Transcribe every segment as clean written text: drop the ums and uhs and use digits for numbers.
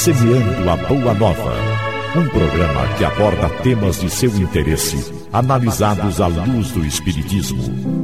Semeando a Boa Nova. Um programa que aborda temas de seu interesse, analisados à luz do Espiritismo.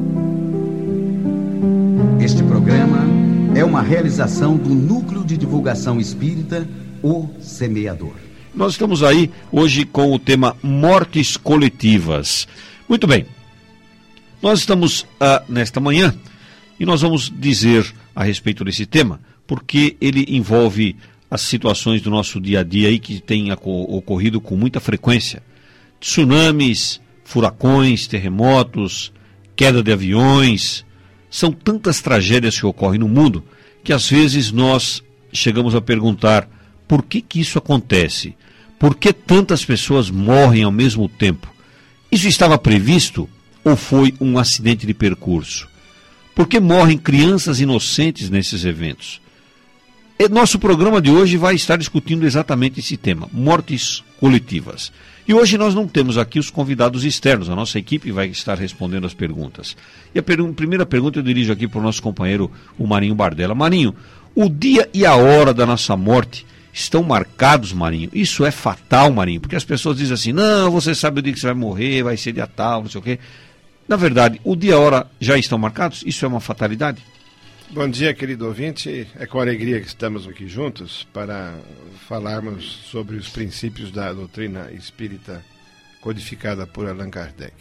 Este programa é uma realização do Núcleo de Divulgação Espírita, O Semeador. Nós estamos aí hoje com o tema Mortes Coletivas. Muito bem, nós estamos nesta manhã e nós vamos dizer a respeito desse tema, porque ele envolve as situações do nosso dia a dia aí que tem ocorrido com muita frequência. Tsunamis, furacões, terremotos, queda de aviões. São tantas tragédias que ocorrem no mundo que às vezes nós chegamos a perguntar por que isso acontece? Por que tantas pessoas morrem ao mesmo tempo? Isso estava previsto ou foi um acidente de percurso? Por que morrem crianças inocentes nesses eventos? Nosso programa de hoje vai estar discutindo exatamente esse tema, mortes coletivas. E hoje nós não temos aqui os convidados externos, a nossa equipe vai estar respondendo as perguntas. E a primeira pergunta eu dirijo aqui para o nosso companheiro, o Marinho Bardella. Marinho, o dia e a hora da nossa morte estão marcados, Marinho? Isso é fatal, Marinho, porque as pessoas dizem assim, não, você sabe o dia que você vai morrer, vai ser dia tal, não sei o quê. Na verdade, o dia e a hora já estão marcados? Isso é uma fatalidade? Bom dia, querido ouvinte. É com alegria que estamos aqui juntos para falarmos sobre os princípios da doutrina espírita codificada por Allan Kardec.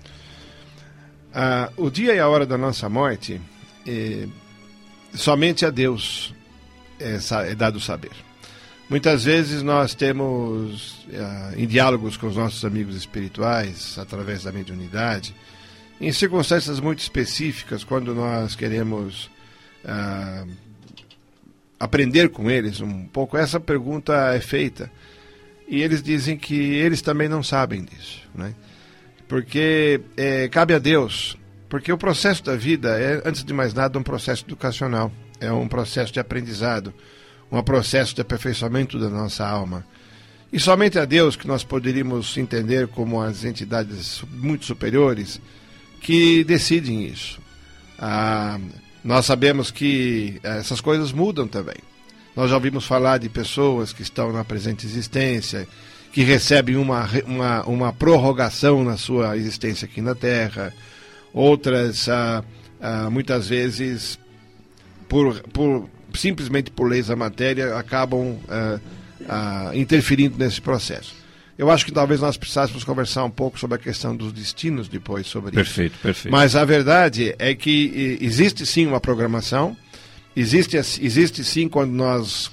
O dia e a hora da nossa morte, somente a Deus é dado saber. Muitas vezes nós temos, em diálogos com os nossos amigos espirituais, através da mediunidade, em circunstâncias muito específicas, quando nós queremos aprender com eles um pouco, essa pergunta é feita e eles dizem que eles também não sabem disso, né? Porque cabe a Deus, porque o processo da vida é, antes de mais nada, um processo educacional, é um processo de aprendizado, um processo de aperfeiçoamento da nossa alma, e somente a Deus que nós poderíamos entender como as entidades muito superiores que decidem isso. Nós sabemos que essas coisas mudam também. Nós já ouvimos falar de pessoas que estão na presente existência, que recebem uma prorrogação na sua existência aqui na Terra. Outras, muitas vezes, simplesmente por leis da matéria, acabam interferindo nesse processo. Eu acho que talvez nós precisássemos conversar um pouco sobre a questão dos destinos depois sobre perfeito, isso. Perfeito. Mas a verdade é que existe sim uma programação, existe sim quando nós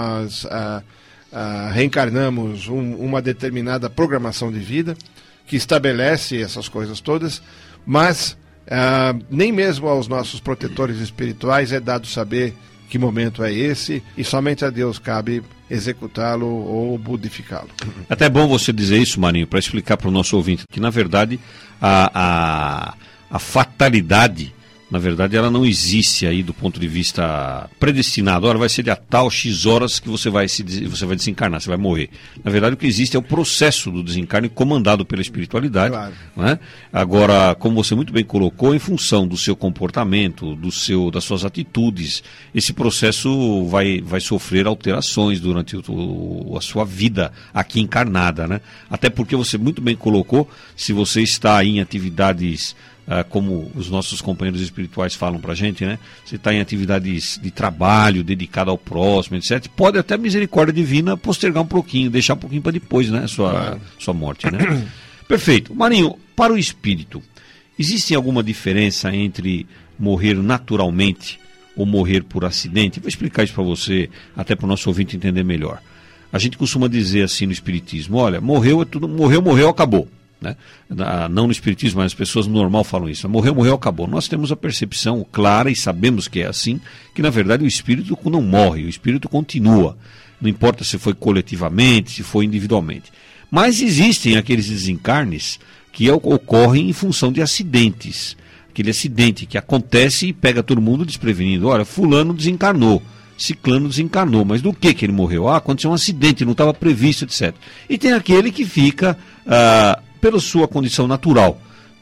reencarnamos uma determinada programação de vida que estabelece essas coisas todas, mas nem mesmo aos nossos protetores espirituais é dado saber que momento é esse, e somente a Deus cabe executá-lo ou modificá-lo. Até é bom você dizer isso, Marinho, para explicar para o nosso ouvinte que, na verdade, a fatalidade, na verdade, ela não existe aí do ponto de vista predestinado. Ora, vai ser de a tal X horas que você vai desencarnar, você vai morrer. Na verdade, o que existe é o processo do desencarne comandado pela espiritualidade. Claro. Né? Agora, como você muito bem colocou, em função do seu comportamento, das suas atitudes, esse processo vai sofrer alterações durante a sua vida aqui encarnada, né? Até porque você muito bem colocou, se você está em atividades como os nossos companheiros espirituais falam pra gente, né? Você está em atividades de trabalho, dedicado ao próximo, etc. Pode até a misericórdia divina postergar um pouquinho, deixar um pouquinho para depois, né? Sua morte, né? Perfeito. Marinho, para o espírito, existe alguma diferença entre morrer naturalmente ou morrer por acidente? Vou explicar isso para você, até para o nosso ouvinte entender melhor. A gente costuma dizer assim no espiritismo, olha, morreu, acabou. Né? Não no espiritismo, mas as pessoas no normal falam isso. Morreu, acabou. Nós temos a percepção clara e sabemos que é assim, que na verdade o espírito não morre, o espírito continua. Não importa se foi coletivamente, se foi individualmente. Mas existem aqueles desencarnes que ocorrem em função de acidentes. Aquele acidente que acontece e pega todo mundo desprevenido. Olha, fulano desencarnou, ciclano desencarnou, mas do que ele morreu? Aconteceu um acidente, não estava previsto, etc. E tem aquele que fica pela sua condição natural,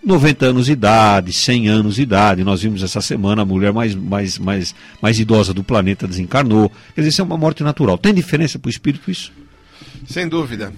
90 anos de idade, 100 anos de idade. Nós vimos essa semana a mulher mais idosa do planeta desencarnou. Quer dizer, isso é uma morte natural. Tem diferença para o espírito isso? Sem dúvida.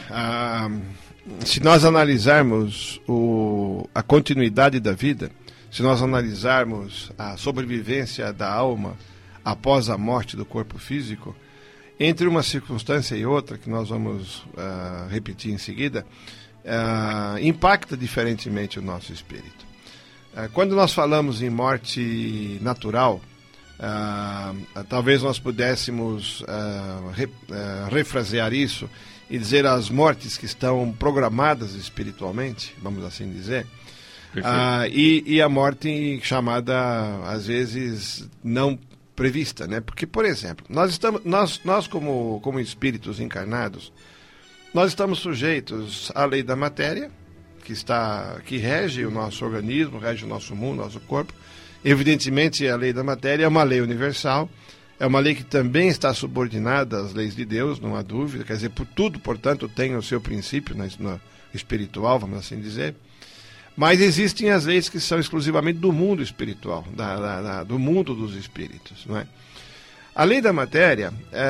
Se nós analisarmos a continuidade da vida, se nós analisarmos a sobrevivência da alma após a morte do corpo físico, entre uma circunstância e outra, que nós vamos repetir em seguida, impacta diferentemente o nosso espírito. Quando nós falamos em morte natural, talvez nós pudéssemos refrasear isso e dizer as mortes que estão programadas espiritualmente, vamos assim dizer, e a morte chamada, às vezes, não prevista, né? Porque, por exemplo, nós como espíritos encarnados, nós estamos sujeitos à lei da matéria, que rege o nosso organismo, rege o nosso mundo, nosso corpo. Evidentemente, a lei da matéria é uma lei universal, é uma lei que também está subordinada às leis de Deus, não há dúvida. Quer dizer, por tudo, portanto, tem o seu princípio no espiritual, vamos assim dizer. Mas existem as leis que são exclusivamente do mundo espiritual, do mundo dos espíritos, não é? A lei da matéria,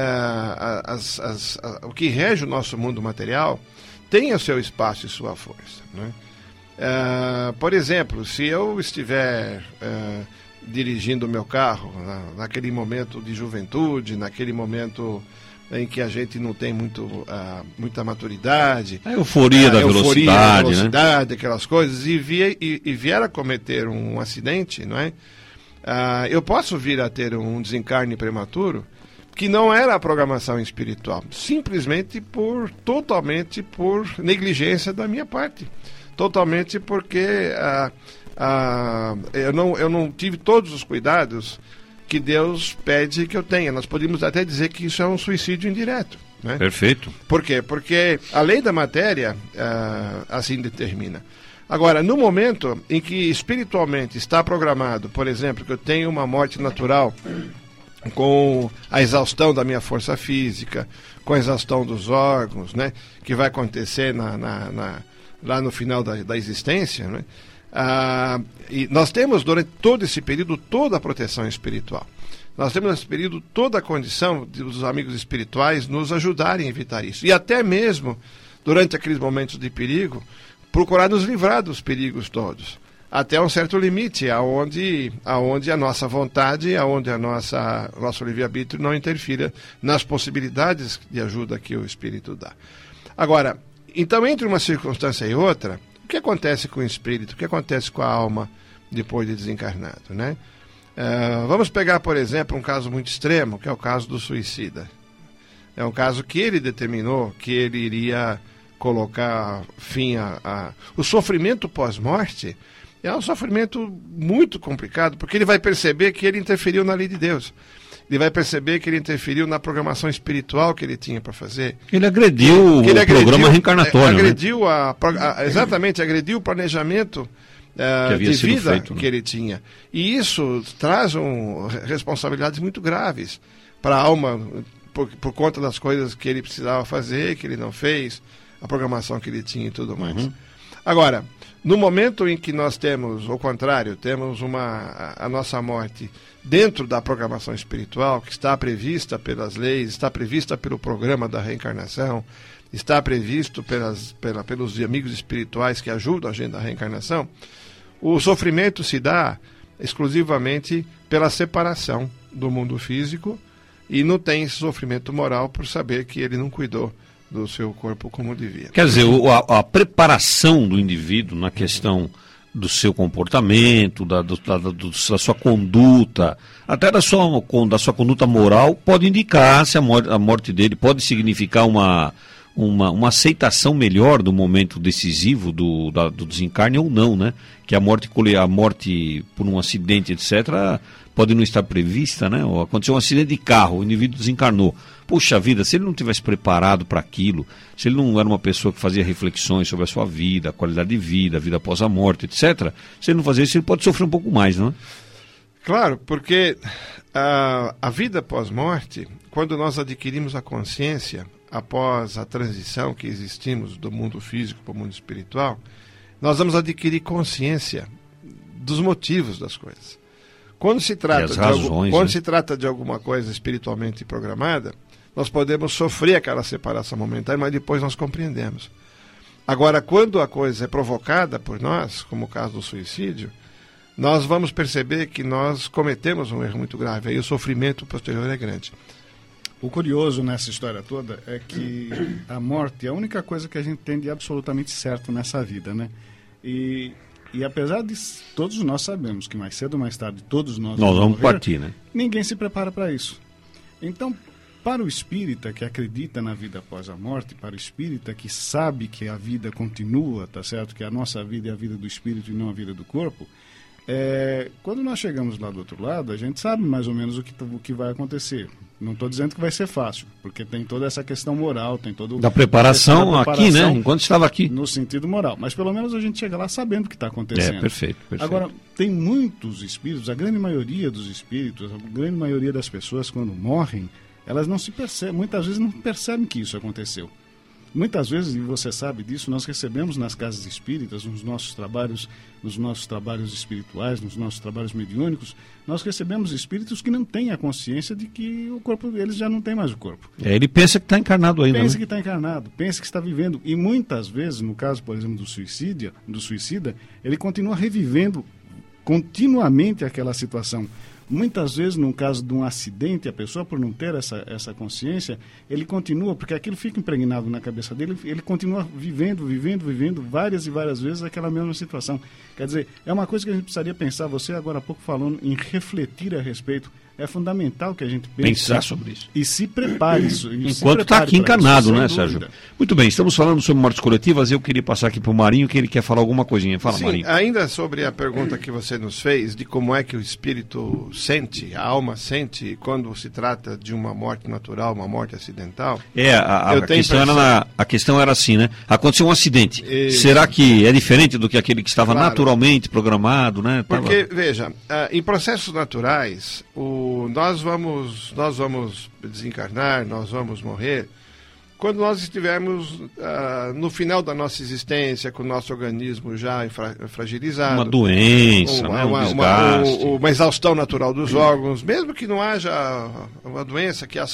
o que rege o nosso mundo material, tem o seu espaço e sua força, né? Por exemplo, se eu estiver dirigindo o meu carro naquele momento de juventude, naquele momento em que a gente não tem muita maturidade, a euforia da velocidade, né? Aquelas coisas, e vier a cometer um acidente, não é? Eu posso vir a ter um desencarne prematuro que não era a programação espiritual, simplesmente totalmente por negligência da minha parte, totalmente porque eu não tive todos os cuidados que Deus pede que eu tenha. Nós podemos até dizer que isso é um suicídio indireto, né? Perfeito. Por quê? Porque a lei da matéria assim determina. Agora, no momento em que espiritualmente está programado, por exemplo, que eu tenho uma morte natural com a exaustão da minha força física, com a exaustão dos órgãos, né, que vai acontecer lá no final da existência, né, e nós temos durante todo esse período toda a proteção espiritual. Nós temos nesse período toda a condição dos amigos espirituais nos ajudarem a evitar isso. E até mesmo, durante aqueles momentos de perigo, procurar nos livrar dos perigos todos, até um certo limite, aonde a nossa vontade, aonde nosso livre-arbítrio não interfira nas possibilidades de ajuda que o Espírito dá. Agora, então, entre uma circunstância e outra, o que acontece com o Espírito, o que acontece com a alma depois de desencarnado, né? Vamos pegar, por exemplo, um caso muito extremo, que é o caso do suicida. É um caso que ele determinou que ele iria colocar fim o sofrimento pós-morte. É um sofrimento muito complicado, porque ele vai perceber que ele interferiu na lei de Deus. Ele vai perceber que ele interferiu na programação espiritual que ele tinha para fazer. Ele agrediu o programa reencarnatório. Agrediu exatamente, agrediu o planejamento de vida feito, né, que ele tinha. E isso traz responsabilidades muito graves para a alma, por conta das coisas que ele precisava fazer, que ele não fez, a programação que ele tinha e tudo mais. Uhum. Agora, no momento em que nós temos, ao contrário, temos a nossa morte dentro da programação espiritual, que está prevista pelas leis, está prevista pelo programa da reencarnação, está previsto pelos amigos espirituais que ajudam a gente na reencarnação, o sofrimento se dá exclusivamente pela separação do mundo físico e não tem esse sofrimento moral por saber que ele não cuidou do seu corpo como devia. Quer dizer, a preparação do indivíduo na questão do seu comportamento, da sua conduta, até da sua conduta moral, pode indicar se a morte dele pode significar uma aceitação melhor do momento decisivo do desencarne ou não, né? Que a morte por um acidente, etc., pode não estar prevista, né? Ou aconteceu um acidente de carro, o indivíduo desencarnou. Puxa vida, se ele não tivesse preparado para aquilo, se ele não era uma pessoa que fazia reflexões sobre a sua vida, a qualidade de vida, a vida após a morte, etc., se ele não fazer isso, ele pode sofrer um pouco mais, não é? Claro, porque a vida pós-morte, quando nós adquirimos a consciência, após a transição que existimos do mundo físico para o mundo espiritual, nós vamos adquirir consciência dos motivos das coisas. Quando se trata, se trata de alguma coisa espiritualmente programada, nós podemos sofrer aquela separação momentânea, mas depois nós compreendemos. Agora, quando a coisa é provocada por nós, como o caso do suicídio, nós vamos perceber que nós cometemos um erro muito grave, aí o sofrimento posterior é grande. O curioso nessa história toda é que a morte é a única coisa que a gente tem de absolutamente certo nessa vida, né? E apesar de todos nós sabemos que mais cedo ou mais tarde todos nós vamos morrer, partir, né? Ninguém se prepara para isso. Então, para o espírita que acredita na vida após a morte, para o espírita que sabe que a vida continua, tá certo? Que a nossa vida é a vida do espírito e não a vida do corpo, quando nós chegamos lá do outro lado, a gente sabe mais ou menos o que vai acontecer. Não estou dizendo que vai ser fácil, porque tem toda essa questão moral, tem todo da preparação aqui, né? Enquanto estava aqui. No sentido moral. Mas pelo menos a gente chega lá sabendo o que está acontecendo. Perfeito. Agora, tem muitos espíritos, a grande maioria dos espíritos, a grande maioria das pessoas, quando morrem, elas não se percebem, muitas vezes não percebem que isso aconteceu. Muitas vezes, e você sabe disso, nós recebemos nas casas espíritas, nos nossos trabalhos espirituais, nos nossos trabalhos mediúnicos, nós recebemos espíritos que não têm a consciência de que o corpo deles já não tem mais o corpo. Ele pensa que está encarnado ainda. Pensa que está encarnado, pensa que está vivendo. E muitas vezes, no caso, por exemplo, do suicida, ele continua revivendo continuamente aquela situação. Muitas vezes, no caso de um acidente, a pessoa, por não ter essa consciência, ele continua, porque aquilo fica impregnado na cabeça dele, ele continua vivendo várias e várias vezes aquela mesma situação. Quer dizer, é uma coisa que a gente precisaria pensar, você agora há pouco falando em refletir a respeito. É fundamental que a gente pensar sobre isso. E se prepare. Enquanto está aqui encarnado, né, Sérgio? Muito bem, estamos falando sobre mortes coletivas. Eu queria passar aqui para o Marinho, que ele quer falar alguma coisinha. Fala, sim, Marinho. Ainda sobre a pergunta que você nos fez, de como é que o espírito sente, a alma sente, quando se trata de uma morte natural, uma morte acidental. A questão era assim, né? Aconteceu um acidente. Será que é diferente do que aquele que estava naturalmente programado, né? Porque, veja, em processos naturais, nós vamos desencarnar, nós vamos morrer quando nós estivermos no final da nossa existência, com o nosso organismo já fragilizado. Uma doença, uma exaustão natural dos órgãos, mesmo que não haja uma doença, que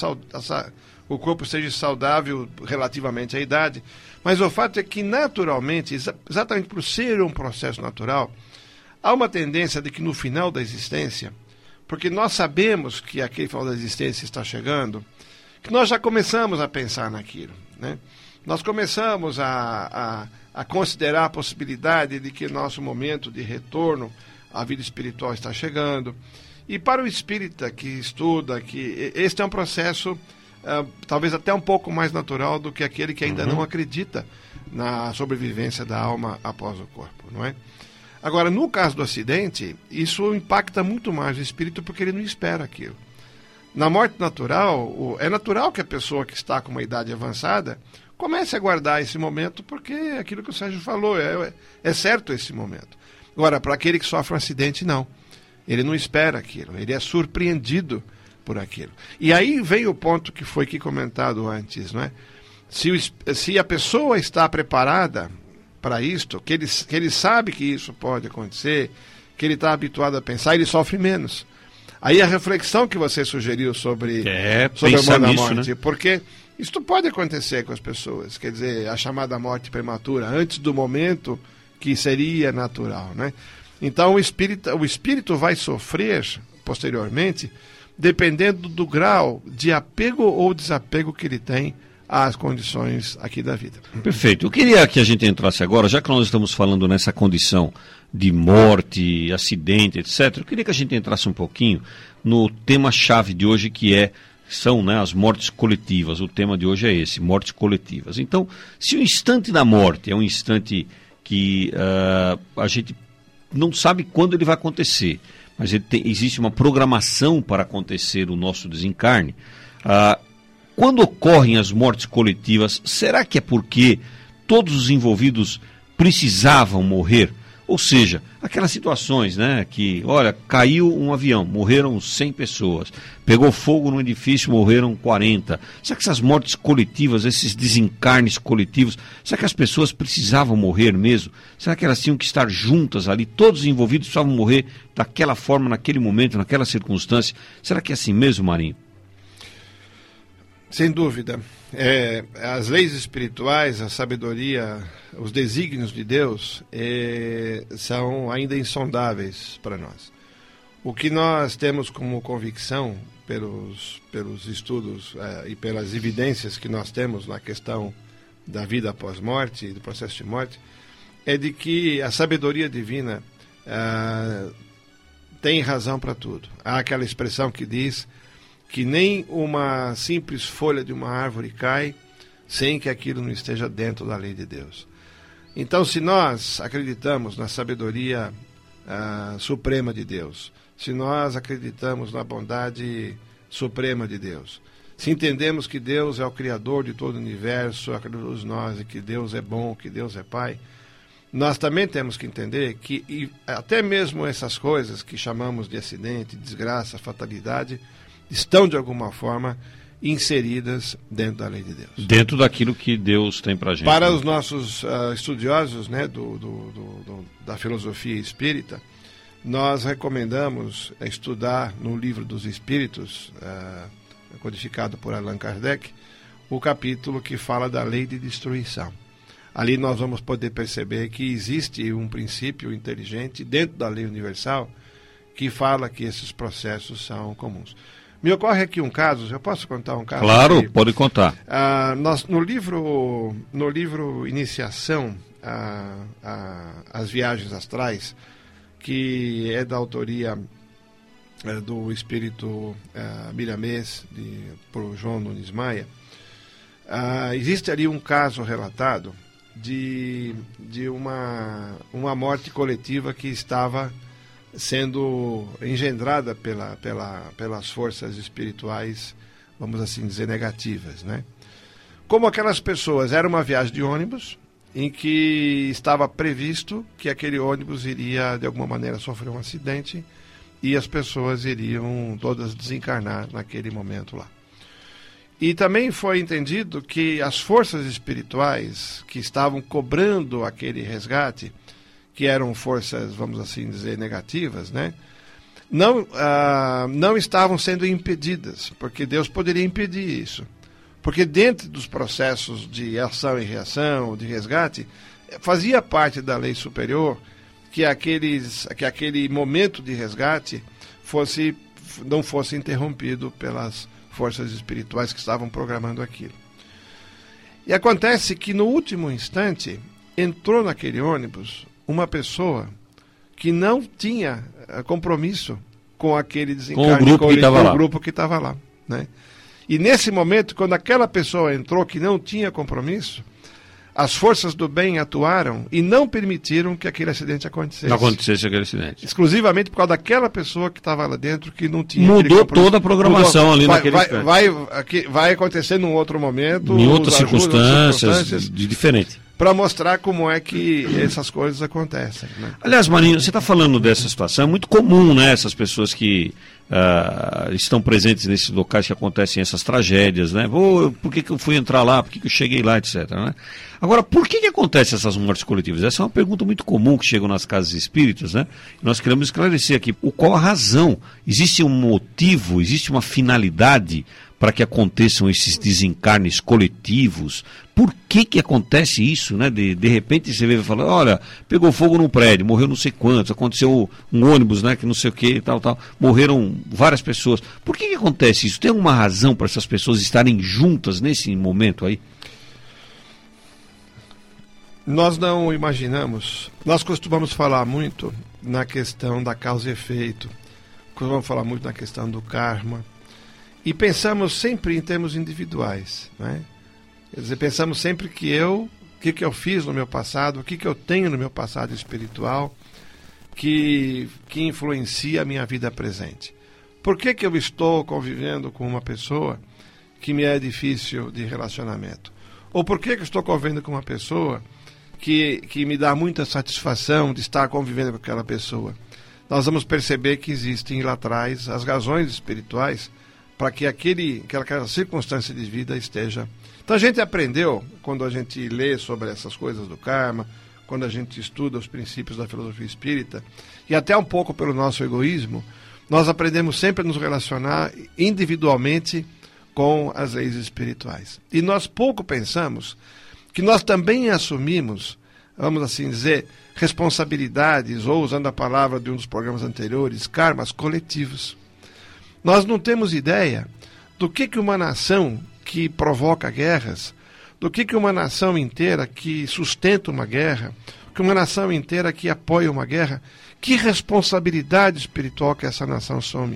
o corpo seja saudável relativamente à idade. Mas o fato é que, naturalmente, exatamente por ser um processo natural, há uma tendência de que no final da existência, porque nós sabemos que aquele final da existência está chegando, que nós já começamos a pensar naquilo, né? Nós começamos a considerar a possibilidade de que nosso momento de retorno à vida espiritual está chegando. E para o espírita que estuda, que este é um processo talvez até um pouco mais natural do que aquele que ainda não acredita na sobrevivência da alma após o corpo, não é? Agora, no caso do acidente, isso impacta muito mais o espírito porque ele não espera aquilo. Na morte natural, é natural que a pessoa que está com uma idade avançada comece a guardar esse momento porque é aquilo que o Sérgio falou, é certo esse momento. Agora, para aquele que sofre um acidente, não. Ele não espera aquilo, ele é surpreendido por aquilo. E aí vem o ponto que foi aqui comentado antes, não é? Se a pessoa está preparada para isto, que ele sabe que isso pode acontecer, que ele está habituado a pensar, ele sofre menos. Aí a reflexão que você sugeriu sobre a morte, né? Porque isso pode acontecer com as pessoas, quer dizer, a chamada morte prematura, antes do momento que seria natural, né? Então o espírito vai sofrer posteriormente, dependendo do grau de apego ou desapego que ele tem às condições aqui da vida. Perfeito. Eu queria que a gente entrasse agora, já que nós estamos falando nessa condição de morte, acidente, etc., eu queria que a gente entrasse um pouquinho no tema-chave de hoje, que são, né, as mortes coletivas. O tema de hoje é esse, mortes coletivas. Então, se o instante da morte é um instante que a gente não sabe quando ele vai acontecer, mas existe uma programação para acontecer o nosso desencarne, quando ocorrem as mortes coletivas, será que é porque todos os envolvidos precisavam morrer? Ou seja, aquelas situações, né, que, olha, caiu um avião, morreram 100 pessoas, pegou fogo num edifício, morreram 40. Será que essas mortes coletivas, esses desencarnes coletivos, será que as pessoas precisavam morrer mesmo? Será que elas tinham que estar juntas ali, todos envolvidos precisavam morrer daquela forma, naquele momento, naquela circunstância? Será que é assim mesmo, Marinho? Sem dúvida. As leis espirituais, a sabedoria, os desígnios de Deus são ainda insondáveis para nós. O que nós temos como convicção, pelos estudos e pelas evidências que nós temos na questão da vida após morte e do processo de morte, é de que a sabedoria divina tem razão para tudo. Há aquela expressão que diz que nem uma simples folha de uma árvore cai sem que aquilo não esteja dentro da lei de Deus. Então, se nós acreditamos na sabedoria suprema de Deus, se nós acreditamos na bondade suprema de Deus, se entendemos que Deus é o Criador de todo o universo, a criador de nós, e que Deus é bom, que Deus é Pai, nós também temos que entender que até mesmo essas coisas que chamamos de acidente, desgraça, fatalidade, estão de alguma forma inseridas dentro da lei de Deus. Dentro daquilo que Deus tem para a gente. Para os nossos estudiosos, né, da filosofia espírita, nós recomendamos estudar no Livro dos Espíritos, codificado por Allan Kardec, o capítulo que fala da lei de destruição. Ali nós vamos poder perceber que existe um princípio inteligente dentro da lei universal que fala que esses processos são comuns. Me ocorre aqui um caso, eu posso contar um caso? Claro, aqui? Pode contar. No livro Iniciação às Viagens Astrais, que é da autoria do espírito miramês, por João Nunes Maia, existe ali um caso relatado de uma morte coletiva que estava sendo engendrada pelas forças espirituais, vamos assim dizer, negativas, né? Como aquelas pessoas, era uma viagem de ônibus em que estava previsto que aquele ônibus iria de alguma maneira sofrer um acidente e as pessoas iriam todas desencarnar naquele momento lá. E também foi entendido que as forças espirituais que estavam cobrando aquele resgate, que eram forças, vamos assim dizer, negativas, né? Não estavam sendo impedidas, porque Deus poderia impedir isso. Porque dentro dos processos de ação e reação, de resgate, fazia parte da lei superior que aquele momento de resgate não fosse interrompido pelas forças espirituais que estavam programando aquilo. E acontece que no último instante entrou naquele ônibus uma pessoa que não tinha compromisso com aquele desencarne, com o grupo que estava lá, né? E nesse momento, quando aquela pessoa entrou que não tinha compromisso, as forças do bem atuaram e não permitiram que aquele acidente acontecesse. Não acontecesse aquele acidente. Exclusivamente por causa daquela pessoa que estava lá dentro que não tinha. Mudou toda a programação ali naquele instante. Vai acontecer num outro momento. Em outras circunstâncias diferente. Para mostrar como é que essas coisas acontecem, né? Aliás, Marinho, você está falando dessa situação, é muito comum, né? Essas pessoas que estão presentes nesses locais que acontecem essas tragédias, né? Por que eu fui entrar lá? Por que eu cheguei lá, etc, né? Agora, por que acontecem essas mortes coletivas? Essa é uma pergunta muito comum que chegam nas casas espíritas, né? Nós queremos esclarecer aqui qual a razão. Existe um motivo, existe uma finalidade para que aconteçam esses desencarnes coletivos? Por que acontece isso, né? De repente você vê e fala, olha, pegou fogo num prédio, morreu não sei quantos, aconteceu um ônibus, né, que não sei o que, tal, morreram várias pessoas. Por que acontece isso? Tem alguma razão para essas pessoas estarem juntas nesse momento aí? Nós não imaginamos, nós costumamos falar muito na questão da causa e efeito, costumamos falar muito na questão do karma, e pensamos sempre em termos individuais, né? Quer dizer, pensamos sempre o que eu fiz no meu passado, o que eu tenho no meu passado espiritual que influencia a minha vida presente. Por que eu estou convivendo com uma pessoa que me é difícil de relacionamento? Ou por que eu estou convivendo com uma pessoa que me dá muita satisfação de estar convivendo com aquela pessoa. Nós vamos perceber que existem lá atrás as razões espirituais para que aquela circunstância de vida esteja. Então a gente aprendeu, quando a gente lê sobre essas coisas do karma, quando a gente estuda os princípios da filosofia espírita, e até um pouco pelo nosso egoísmo, nós aprendemos sempre a nos relacionar individualmente com as leis espirituais. E nós pouco pensamos que nós também assumimos, vamos assim dizer, responsabilidades, ou usando a palavra de um dos programas anteriores, karmas coletivos. Nós não temos ideia do que uma nação que provoca guerras, do que uma nação inteira que sustenta uma guerra, que uma nação inteira que apoia uma guerra, que responsabilidade espiritual que essa nação assume.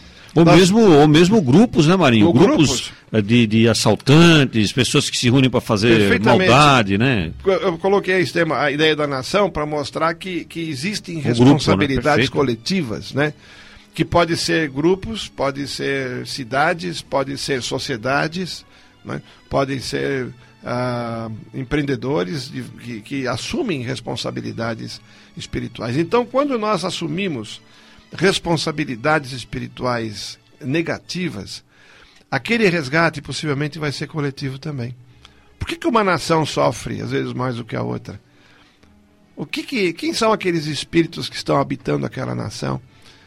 Ou mesmo grupos, né, Marinho? Grupos de assaltantes, pessoas que se reúnem para fazer maldade, né? Eu coloquei a ideia da nação para mostrar que existem responsabilidades grupo, né? Coletivas, né? Que pode ser grupos, pode ser cidades, pode ser sociedades, né? Podem ser empreendedores que assumem responsabilidades espirituais. Então, quando nós assumimos responsabilidades espirituais negativas, aquele resgate possivelmente vai ser coletivo também. Por que uma nação sofre, às vezes, mais do que a outra? Quem são aqueles espíritos que estão habitando aquela nação?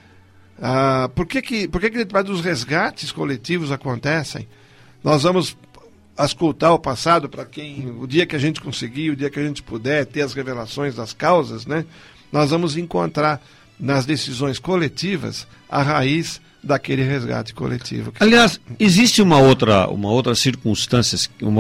Por que detrás dos resgates coletivos acontecem? Nós vamos auscultar o passado para o dia que a gente conseguir, o dia que a gente puder ter as revelações das causas, né? Nós vamos encontrar nas decisões coletivas a raiz daquele resgate coletivo. Aliás, existe uma outra circunstância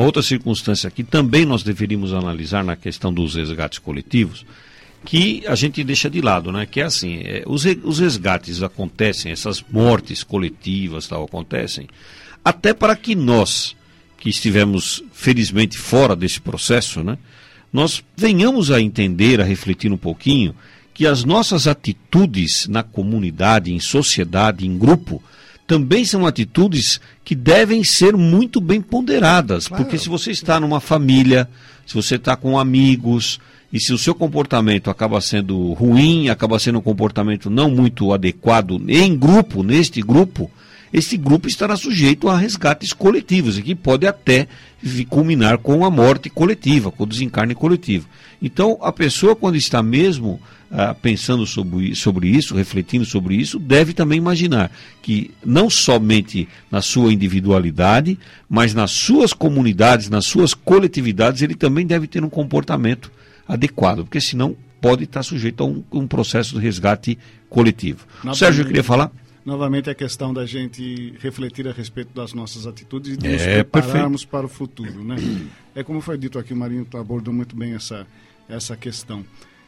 que também nós deveríamos analisar na questão dos resgates coletivos, que a gente deixa de lado, né? Que é assim, os resgates acontecem, essas mortes coletivas tal, acontecem, até para que nós, que estivemos felizmente fora desse processo, né? Nós venhamos a entender, a refletir um pouquinho, que as nossas atitudes na comunidade, em sociedade, em grupo, também são atitudes que devem ser muito bem ponderadas. Claro. Porque se você está numa família, se você está com amigos, e se o seu comportamento acaba sendo ruim, acaba sendo um comportamento não muito adequado em grupo, neste grupo, esse grupo estará sujeito a resgates coletivos, e que pode até culminar com a morte coletiva, com o desencarne coletivo. Então, a pessoa, quando está mesmo pensando sobre isso, refletindo sobre isso, deve também imaginar que não somente na sua individualidade, mas nas suas comunidades, nas suas coletividades, ele também deve ter um comportamento adequado, porque senão pode estar sujeito a um processo de resgate coletivo. Sérgio, eu queria falar? Novamente a questão da gente refletir a respeito das nossas atitudes e de nos prepararmos para o futuro, né? É como foi dito aqui, o Marinho abordou muito bem essa questão.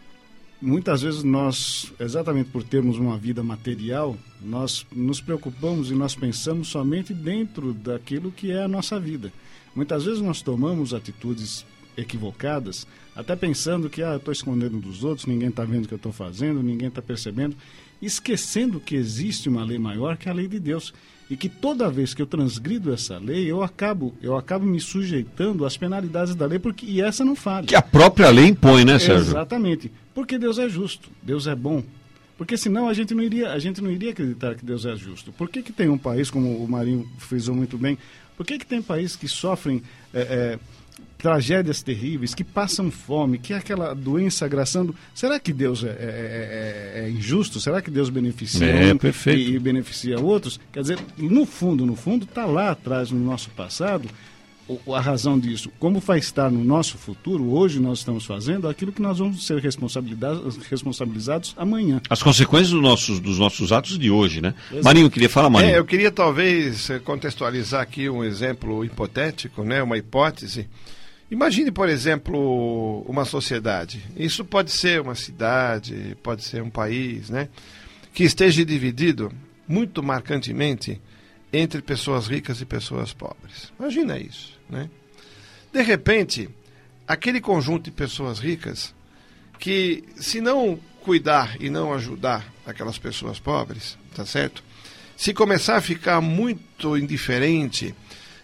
Muitas vezes nós, exatamente por termos uma vida material, nós nos preocupamos e nós pensamos somente dentro daquilo que é a nossa vida. Muitas vezes nós tomamos atitudes equivocadas, até pensando que eu estou escondendo dos outros, ninguém está vendo o que eu estou fazendo, ninguém está percebendo, esquecendo que existe uma lei maior que a lei de Deus, e que toda vez que eu transgrido essa lei, eu acabo me sujeitando às penalidades da lei, e essa não falha. Que a própria lei impõe, né, Sérgio? Exatamente, porque Deus é justo, Deus é bom. Porque senão a gente não iria acreditar que Deus é justo. Por que tem um país, como o Marinho frisou muito bem, por que tem países que sofrem tragédias terríveis, que passam fome, que é aquela doença agraçando? Será que Deus é injusto? Será que Deus beneficia e beneficia outros? Quer dizer, no fundo, está lá atrás, no nosso passado, a razão disso. Como vai estar no nosso futuro, hoje nós estamos fazendo aquilo que nós vamos ser responsabilizados amanhã. As consequências dos nossos atos de hoje, né? Exato. Marinho, queria falar, Marinho? Eu queria talvez contextualizar aqui um exemplo hipotético, né? Uma hipótese. Imagine, por exemplo, uma sociedade. Isso pode ser uma cidade, pode ser um país, né? Que esteja dividido muito marcantemente entre pessoas ricas e pessoas pobres. Imagina isso, né? De repente, aquele conjunto de pessoas ricas que, se não cuidar e não ajudar aquelas pessoas pobres, tá certo? Se começar a ficar muito indiferente,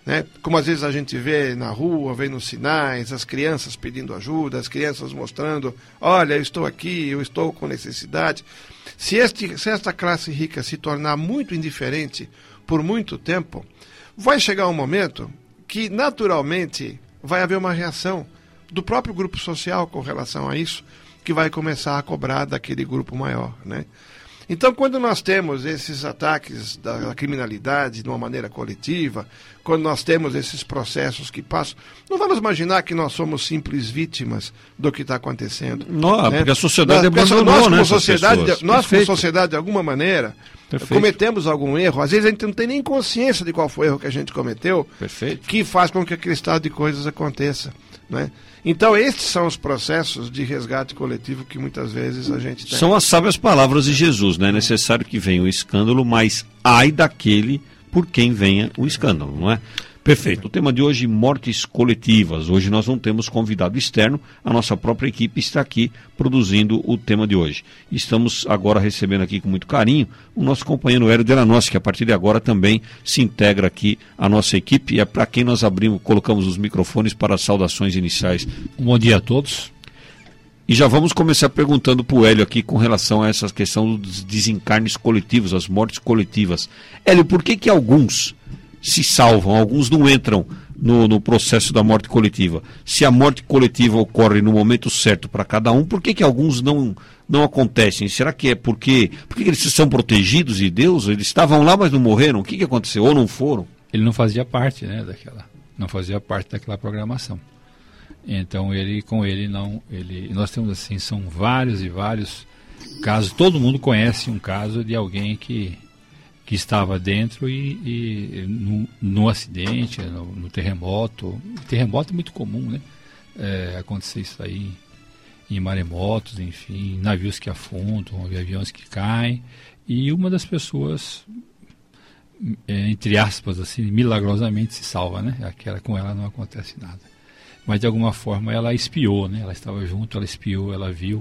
né? Como às vezes a gente vê na rua, vê nos sinais, as crianças pedindo ajuda, as crianças mostrando, olha, eu estou aqui, eu estou com necessidade. Se esta classe rica se tornar muito indiferente por muito tempo, vai chegar um momento que naturalmente vai haver uma reação do próprio grupo social com relação a isso, que vai começar a cobrar daquele grupo maior, né? Então, quando nós temos esses ataques da criminalidade de uma maneira coletiva, quando nós temos esses processos que passam, não vamos imaginar que nós somos simples vítimas do que está acontecendo. Não, né? Porque a sociedade abandonou, né? Nós, como sociedade, de alguma maneira, cometemos algum erro. Às vezes a gente não tem nem consciência de qual foi o erro que a gente cometeu, que faz com que aquele estado de coisas aconteça, né? Então, estes são os processos de resgate coletivo que muitas vezes a gente tem. São as sábias palavras de Jesus, né? É necessário que venha o escândalo, mas ai daquele por quem venha o escândalo, não é? Perfeito. O tema de hoje, mortes coletivas. Hoje nós não temos convidado externo, a nossa própria equipe está aqui produzindo o tema de hoje. Estamos agora recebendo aqui com muito carinho o nosso companheiro Hélio Delanossi, que a partir de agora também se integra aqui à nossa equipe, e é para quem nós colocamos os microfones para as saudações iniciais. Um bom dia a todos. E já vamos começar perguntando para o Hélio aqui com relação a essa questão dos desencarnes coletivos, as mortes coletivas. Hélio, por que alguns se salvam, alguns não entram no processo da morte coletiva? Se a morte coletiva ocorre no momento certo para cada um, por que alguns não acontecem? Será que é porque eles são protegidos de Deus? Eles estavam lá, mas não morreram? O que aconteceu? Ou não foram? Ele não fazia parte, né, não fazia parte daquela programação. Então nós temos assim, são vários e vários casos. Todo mundo conhece um caso de alguém que estava dentro e no acidente, no terremoto. Terremoto é muito comum, né? Acontecer isso aí em maremotos, enfim, navios que afundam, aviões que caem. E uma das pessoas, entre aspas, assim, milagrosamente se salva, né? Aquela, com ela não acontece nada. Mas de alguma forma ela espiou, né? Ela estava junto, ela espiou, ela viu,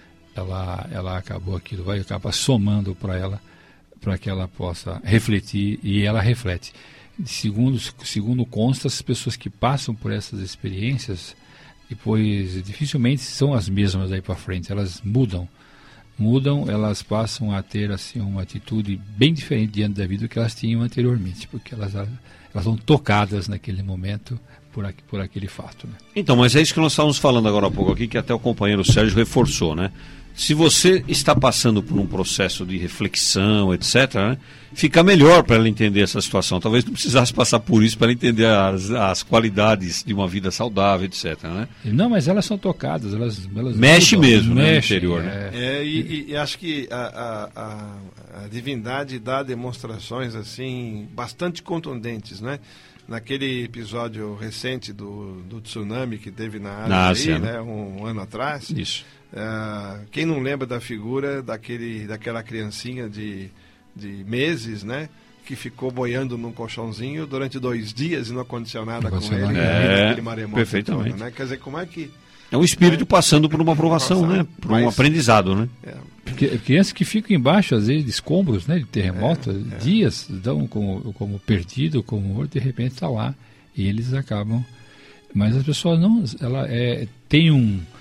ela acabou, aquilo vai acabar somando para que ela possa refletir, e ela reflete. Segundo consta, as pessoas que passam por essas experiências, depois dificilmente são as mesmas daí para frente, elas mudam, elas passam a ter assim, uma atitude bem diferente diante da vida do que elas tinham anteriormente, porque elas são tocadas naquele momento por aquele fato, né? Então, mas é isso que nós estávamos falando agora há pouco aqui, que até o companheiro Sérgio reforçou, né? Se você está passando por um processo de reflexão, etc., né, fica melhor para ela entender essa situação. Talvez não precisasse passar por isso para ela entender as qualidades de uma vida saudável, etc., né? Não, mas elas são tocadas, elas mexe mudam, mesmo, né, no mexe, interior, né? E acho que a divindade dá demonstrações assim bastante contundentes, né? Naquele episódio recente do tsunami que teve na Ásia, né? Um ano atrás. Isso. Quem não lembra da figura daquela criancinha de meses, né? Que ficou boiando num colchãozinho durante 2 dias e não aconteceu nada com ele. Aquele maremoto perfeitamente. Todo, né? Quer dizer, como é que... É um espírito passando por uma aprovação, né? Por um aprendizado, né? Crianças que ficam embaixo, às vezes, de escombros, né? De terremoto, dias, dão como perdido, como morto, de repente está lá. E eles acabam... Mas as pessoas não... Tem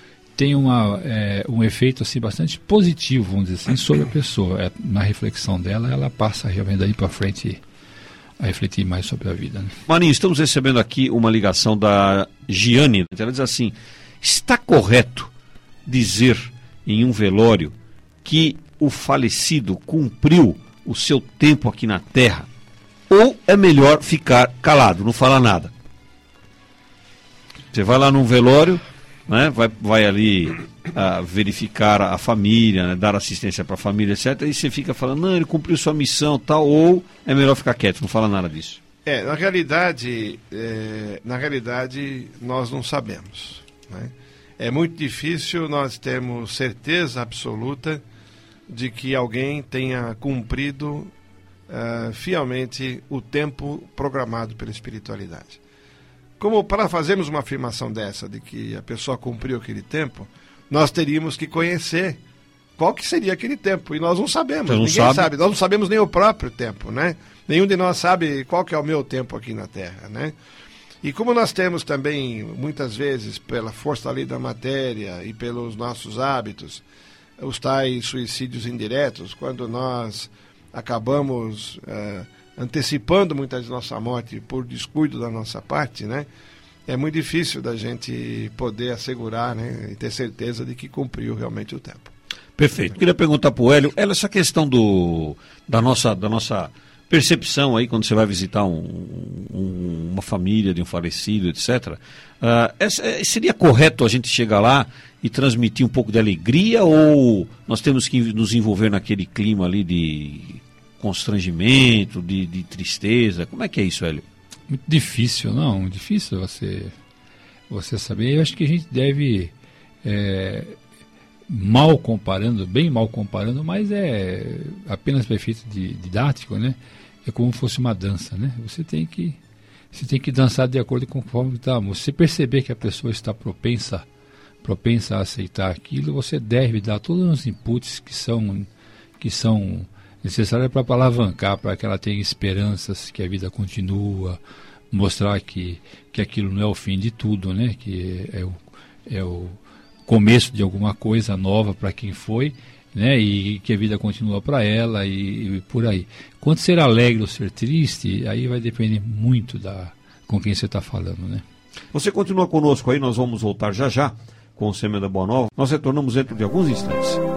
um efeito assim, bastante positivo, vamos dizer assim, sobre a pessoa. Na reflexão dela, ela passa realmente daí para frente a refletir mais sobre a vida, né? Marinho, estamos recebendo aqui uma ligação da Giane. Ela diz assim: está correto dizer em um velório que o falecido cumpriu o seu tempo aqui na Terra? Ou é melhor ficar calado, não falar nada? Você vai lá num velório, né, vai ali verificar a família, né, dar assistência para a família, etc. E você fica falando, não, ele cumpriu sua missão, tal, ou é melhor ficar quieto, não fala nada disso? Na realidade, nós não sabemos, né? É muito difícil nós termos certeza absoluta de que alguém tenha cumprido fielmente o tempo programado pela espiritualidade. Como para fazermos uma afirmação dessa, de que a pessoa cumpriu aquele tempo, nós teríamos que conhecer qual que seria aquele tempo. E nós não sabemos, Ninguém sabe. Nós não sabemos nem o próprio tempo, né? Nenhum de nós sabe qual que é o meu tempo aqui na Terra, né? E como nós temos também, muitas vezes, pela força da lei da matéria e pelos nossos hábitos, os tais suicídios indiretos, quando nós acabamos antecipando muitas vezes nossa morte por descuido da nossa parte, né? É muito difícil da gente poder assegurar, né, e ter certeza de que cumpriu realmente o tempo. Perfeito. Queria perguntar para o Hélio, essa questão da nossa percepção aí quando você vai visitar uma família de um falecido, etc. Seria correto a gente chegar lá e transmitir um pouco de alegria, ou nós temos que nos envolver naquele clima ali de constrangimento, de tristeza? Como é que é isso, Hélio? Muito difícil, não? Difícil você saber. Eu acho que a gente deve, bem mal comparando, mas é apenas para efeito didático, né? É como se fosse uma dança, né? Você tem que dançar de acordo com conforme está. Você perceber que a pessoa está propensa a aceitar aquilo, você deve dar todos os inputs que são necessários para alavancar, para que ela tenha esperanças, que a vida continua, mostrar que aquilo não é o fim de tudo, né? Que é o começo de alguma coisa nova para quem foi, né? E que a vida continua para ela e por aí. Quanto ser alegre ou ser triste, aí vai depender muito com quem você está falando, né? Você continua conosco aí, nós vamos voltar já com o Semana Boa Nova. Nós retornamos dentro de alguns instantes.